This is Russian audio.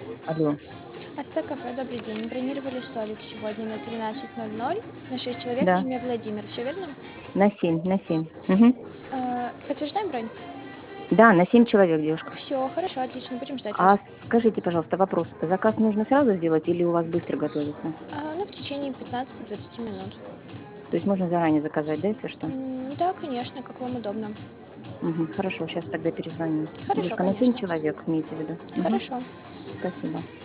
Алло. АЦ-кафе, добрый день. Бронировали столик сегодня на 13:00 на 6 человек, Да, имя Владимир. Все верно? на 7. Мгм. Подтверждаем бронь? Да, на 7 человек, девушка. Все, хорошо, отлично, будем ждать А вас. скажите, пожалуйста, вопрос. Заказ нужно сразу сделать или у вас быстро готовится? Ну, в течение 15-20 минут. То есть можно заранее заказать, да, если что? Да, конечно, как вам удобно. Мгм. Хорошо, сейчас тогда перезвоню. Хорошо, Девушка, на 7 конечно. человек имеете в виду? Мгм. Хорошо. Спасибо.